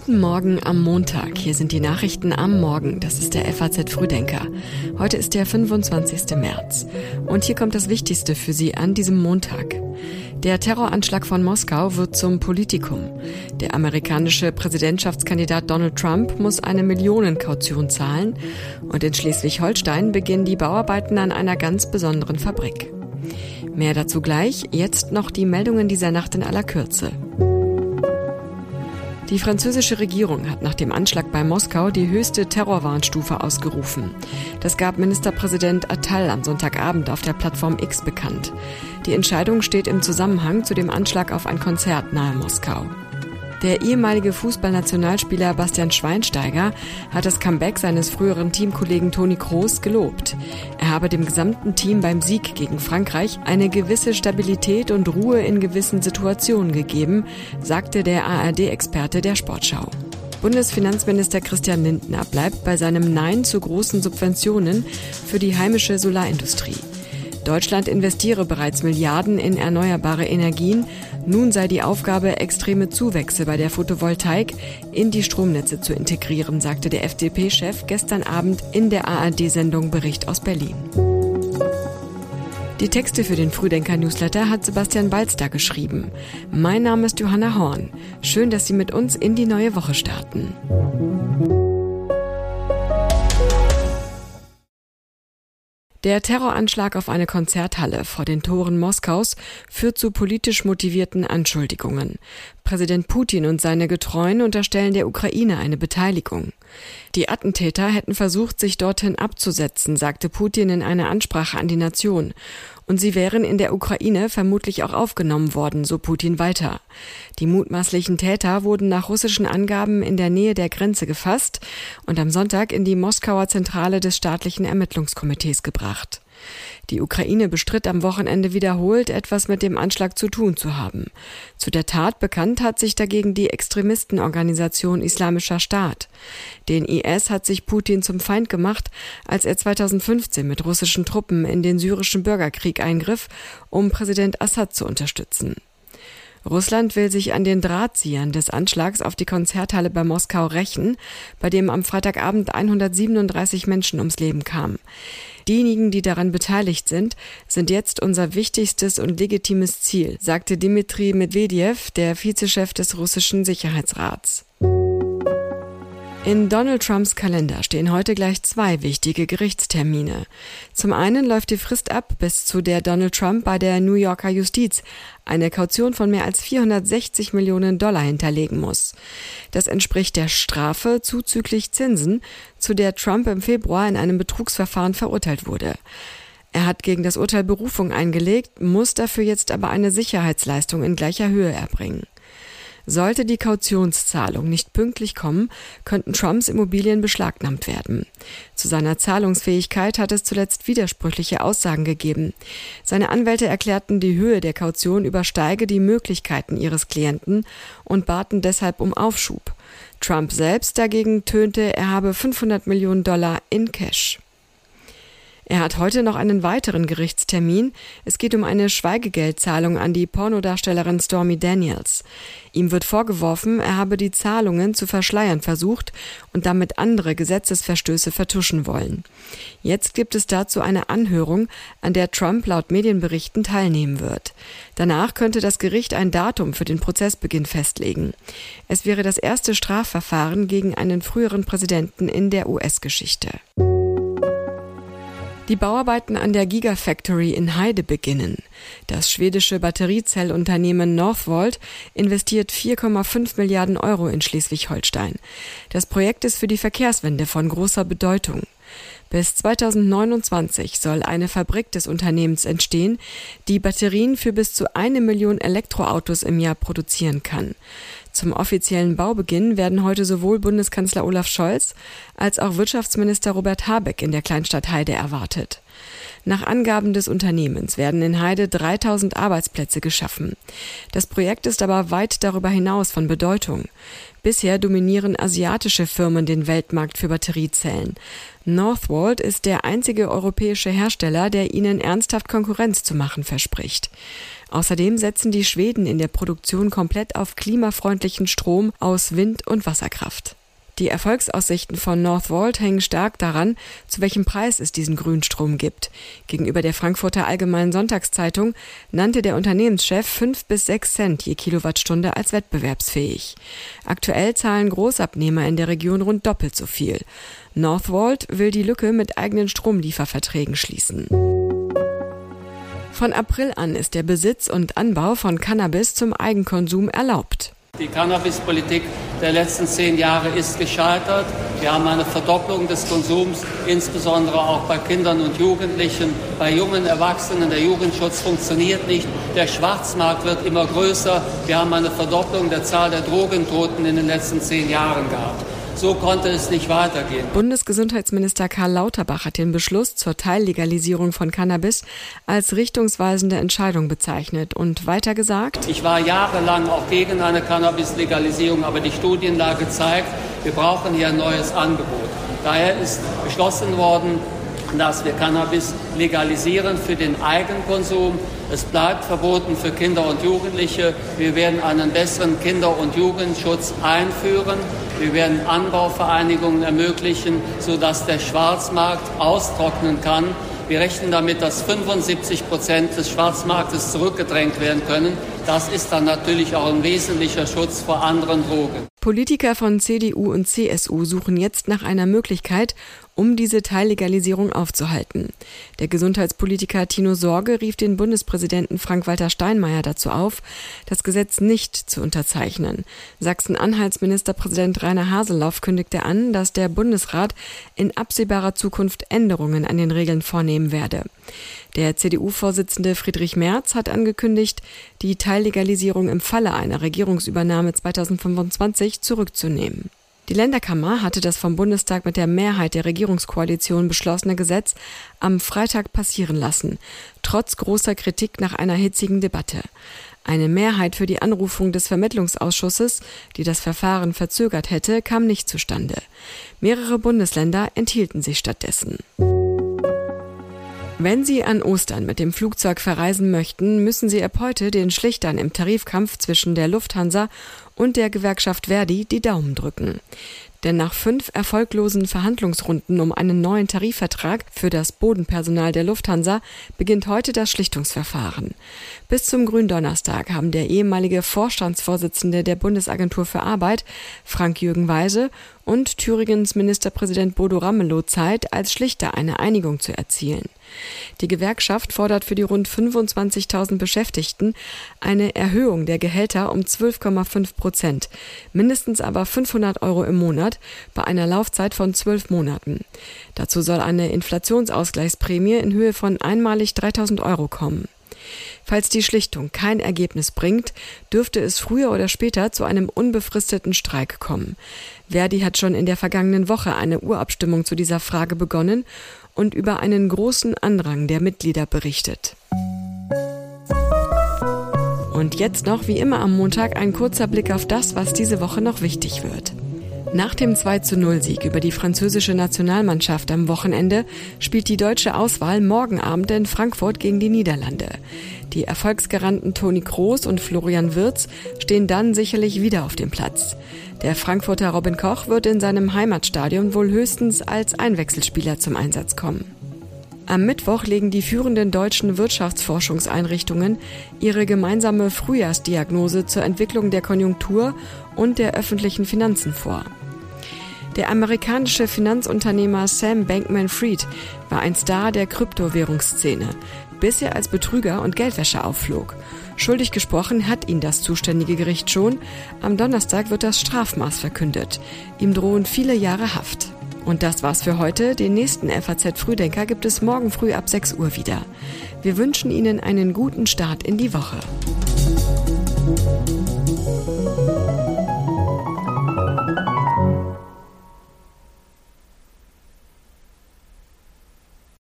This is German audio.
Guten Morgen am Montag. Hier sind die Nachrichten am Morgen. Das ist der FAZ Frühdenker. Heute ist der 25. März. Und hier kommt das Wichtigste für Sie an diesem Montag. Der Terroranschlag von Moskau wird zum Politikum. Der amerikanische Präsidentschaftskandidat Donald Trump muss eine Millionenkaution zahlen. Und in Schleswig-Holstein beginnen die Bauarbeiten an einer ganz besonderen Fabrik. Mehr dazu gleich. Jetzt noch die Meldungen dieser Nacht in aller Kürze. Die französische Regierung hat nach dem Anschlag bei Moskau die höchste Terrorwarnstufe ausgerufen. Das gab Ministerpräsident Attal am Sonntagabend auf der Plattform X bekannt. Die Entscheidung steht im Zusammenhang zu dem Anschlag auf ein Konzert nahe Moskau. Der ehemalige Fußballnationalspieler Bastian Schweinsteiger hat das Comeback seines früheren Teamkollegen Toni Kroos gelobt. Er habe dem gesamten Team beim Sieg gegen Frankreich eine gewisse Stabilität und Ruhe in gewissen Situationen gegeben, sagte der ARD-Experte der Sportschau. Bundesfinanzminister Christian Lindner bleibt bei seinem Nein zu großen Subventionen für die heimische Solarindustrie. Deutschland investiere bereits Milliarden in erneuerbare Energien. Nun sei die Aufgabe, extreme Zuwächse bei der Photovoltaik in die Stromnetze zu integrieren, sagte der FDP-Chef gestern Abend in der ARD-Sendung Bericht aus Berlin. Die Texte für den Frühdenker-Newsletter hat Sebastian Balzter geschrieben. Mein Name ist Johanna Horn. Schön, dass Sie mit uns in die neue Woche starten. Der Terroranschlag auf eine Konzerthalle vor den Toren Moskaus führt zu politisch motivierten Anschuldigungen. Präsident Putin und seine Getreuen unterstellen der Ukraine eine Beteiligung. Die Attentäter hätten versucht, sich dorthin abzusetzen, sagte Putin in einer Ansprache an die Nation. Und sie wären in der Ukraine vermutlich auch aufgenommen worden, so Putin weiter. Die mutmaßlichen Täter wurden nach russischen Angaben in der Nähe der Grenze gefasst und am Sonntag in die Moskauer Zentrale des staatlichen Ermittlungskomitees gebracht. Die Ukraine bestritt am Wochenende wiederholt, etwas mit dem Anschlag zu tun zu haben. Zu der Tat bekannt hat sich dagegen die Extremistenorganisation Islamischer Staat. Den IS hat sich Putin zum Feind gemacht, als er 2015 mit russischen Truppen in den syrischen Bürgerkrieg eingriff, um Präsident Assad zu unterstützen. Russland will sich an den Drahtziehern des Anschlags auf die Konzerthalle bei Moskau rächen, bei dem am Freitagabend 137 Menschen ums Leben kamen. Diejenigen, die daran beteiligt sind jetzt unser wichtigstes und legitimes Ziel, sagte Dmitri Medvedev, der Vizechef des russischen Sicherheitsrats. In Donald Trumps Kalender stehen heute gleich 2 wichtige Gerichtstermine. Zum einen läuft die Frist ab, bis zu der Donald Trump bei der New Yorker Justiz eine Kaution von mehr als $460 Millionen hinterlegen muss. Das entspricht der Strafe zuzüglich Zinsen, zu der Trump im Februar in einem Betrugsverfahren verurteilt wurde. Er hat gegen das Urteil Berufung eingelegt, muss dafür jetzt aber eine Sicherheitsleistung in gleicher Höhe erbringen. Sollte die Kautionszahlung nicht pünktlich kommen, könnten Trumps Immobilien beschlagnahmt werden. Zu seiner Zahlungsfähigkeit hat es zuletzt widersprüchliche Aussagen gegeben. Seine Anwälte erklärten, die Höhe der Kaution übersteige die Möglichkeiten ihres Klienten und baten deshalb um Aufschub. Trump selbst dagegen tönte, er habe $500 Millionen in Cash. Er hat heute noch einen weiteren Gerichtstermin. Es geht um eine Schweigegeldzahlung an die Pornodarstellerin Stormy Daniels. Ihm wird vorgeworfen, er habe die Zahlungen zu verschleiern versucht und damit andere Gesetzesverstöße vertuschen wollen. Jetzt gibt es dazu eine Anhörung, an der Trump laut Medienberichten teilnehmen wird. Danach könnte das Gericht ein Datum für den Prozessbeginn festlegen. Es wäre das erste Strafverfahren gegen einen früheren Präsidenten in der US-Geschichte. Die Bauarbeiten an der Gigafactory in Heide beginnen. Das schwedische Batteriezellunternehmen Northvolt investiert 4,5 Milliarden € in Schleswig-Holstein. Das Projekt ist für die Verkehrswende von großer Bedeutung. Bis 2029 soll eine Fabrik des Unternehmens entstehen, die Batterien für bis zu 1 Million Elektroautos im Jahr produzieren kann. Zum offiziellen Baubeginn werden heute sowohl Bundeskanzler Olaf Scholz als auch Wirtschaftsminister Robert Habeck in der Kleinstadt Heide erwartet. Nach Angaben des Unternehmens werden in Heide 3000 Arbeitsplätze geschaffen. Das Projekt ist aber weit darüber hinaus von Bedeutung. Bisher dominieren asiatische Firmen den Weltmarkt für Batteriezellen. Northvolt ist der einzige europäische Hersteller, der ihnen ernsthaft Konkurrenz zu machen verspricht. Außerdem setzen die Schweden in der Produktion komplett auf klimafreundlichen Strom aus Wind- und Wasserkraft. Die Erfolgsaussichten von Northvolt hängen stark daran, zu welchem Preis es diesen Grünstrom gibt. Gegenüber der Frankfurter Allgemeinen Sonntagszeitung nannte der Unternehmenschef 5 bis 6 Cent je Kilowattstunde als wettbewerbsfähig. Aktuell zahlen Großabnehmer in der Region rund doppelt so viel. Northvolt will die Lücke mit eigenen Stromlieferverträgen schließen. Von April an ist der Besitz und Anbau von Cannabis zum Eigenkonsum erlaubt. Die Cannabispolitik der letzten 10 Jahre ist gescheitert. Wir haben eine Verdopplung des Konsums, insbesondere auch bei Kindern und Jugendlichen, bei jungen Erwachsenen. Der Jugendschutz funktioniert nicht. Der Schwarzmarkt wird immer größer. Wir haben eine Verdopplung der Zahl der Drogentoten in den letzten 10 Jahren gehabt. So konnte es nicht weitergehen. Bundesgesundheitsminister Karl Lauterbach hat den Beschluss zur Teillegalisierung von Cannabis als richtungsweisende Entscheidung bezeichnet und weiter gesagt: Ich war jahrelang auch gegen eine Cannabis-Legalisierung, aber die Studienlage zeigt, wir brauchen hier ein neues Angebot. Daher ist beschlossen worden, dass wir Cannabis legalisieren für den Eigenkonsum. Es bleibt verboten für Kinder und Jugendliche. Wir werden einen besseren Kinder- und Jugendschutz einführen. Wir werden Anbauvereinigungen ermöglichen, sodass der Schwarzmarkt austrocknen kann. Wir rechnen damit, dass 75% des Schwarzmarktes zurückgedrängt werden können. Das ist dann natürlich auch ein wesentlicher Schutz vor anderen Drogen. Politiker von CDU und CSU suchen jetzt nach einer Möglichkeit, um diese Teillegalisierung aufzuhalten. Der Gesundheitspolitiker Tino Sorge rief den Bundespräsidenten Frank-Walter Steinmeier dazu auf, das Gesetz nicht zu unterzeichnen. Sachsen-Anhalts Ministerpräsident Rainer Haseloff kündigte an, dass der Bundesrat in absehbarer Zukunft Änderungen an den Regeln vornehmen werde. Der CDU-Vorsitzende Friedrich Merz hat angekündigt, die Teillegalisierung im Falle einer Regierungsübernahme 2025 zurückzunehmen. Die Länderkammer hatte das vom Bundestag mit der Mehrheit der Regierungskoalition beschlossene Gesetz am Freitag passieren lassen, trotz großer Kritik nach einer hitzigen Debatte. Eine Mehrheit für die Anrufung des Vermittlungsausschusses, die das Verfahren verzögert hätte, kam nicht zustande. Mehrere Bundesländer enthielten sich stattdessen. Wenn Sie an Ostern mit dem Flugzeug verreisen möchten, müssen Sie ab heute den Schlichtern im Tarifkampf zwischen der Lufthansa und der Gewerkschaft Verdi die Daumen drücken. Denn nach 5 erfolglosen Verhandlungsrunden um einen neuen Tarifvertrag für das Bodenpersonal der Lufthansa beginnt heute das Schlichtungsverfahren. Bis zum Gründonnerstag haben der ehemalige Vorstandsvorsitzende der Bundesagentur für Arbeit, Frank-Jürgen Weise, und Thüringens Ministerpräsident Bodo Ramelow Zeit, als Schlichter eine Einigung zu erzielen. Die Gewerkschaft fordert für die rund 25.000 Beschäftigten eine Erhöhung der Gehälter um 12,5%, mindestens aber 500 € im Monat bei einer Laufzeit von 12 Monaten. Dazu soll eine Inflationsausgleichsprämie in Höhe von einmalig 3.000 € kommen. Falls die Schlichtung kein Ergebnis bringt, dürfte es früher oder später zu einem unbefristeten Streik kommen. Verdi hat schon in der vergangenen Woche eine Urabstimmung zu dieser Frage begonnen und über einen großen Andrang der Mitglieder berichtet. Und jetzt noch, wie immer am Montag, ein kurzer Blick auf das, was diese Woche noch wichtig wird. Nach dem 2:0-Sieg über die französische Nationalmannschaft am Wochenende spielt die deutsche Auswahl morgen Abend in Frankfurt gegen die Niederlande. Die Erfolgsgaranten Toni Kroos und Florian Wirtz stehen dann sicherlich wieder auf dem Platz. Der Frankfurter Robin Koch wird in seinem Heimatstadion wohl höchstens als Einwechselspieler zum Einsatz kommen. Am Mittwoch legen die führenden deutschen Wirtschaftsforschungseinrichtungen ihre gemeinsame Frühjahrsdiagnose zur Entwicklung der Konjunktur und der öffentlichen Finanzen vor. Der amerikanische Finanzunternehmer Sam Bankman-Fried war ein Star der Kryptowährungsszene, bis er als Betrüger und Geldwäscher aufflog. Schuldig gesprochen hat ihn das zuständige Gericht schon. Am Donnerstag wird das Strafmaß verkündet. Ihm drohen viele Jahre Haft. Und das war's für heute. Den nächsten FAZ-Frühdenker gibt es morgen früh ab 6 Uhr wieder. Wir wünschen Ihnen einen guten Start in die Woche.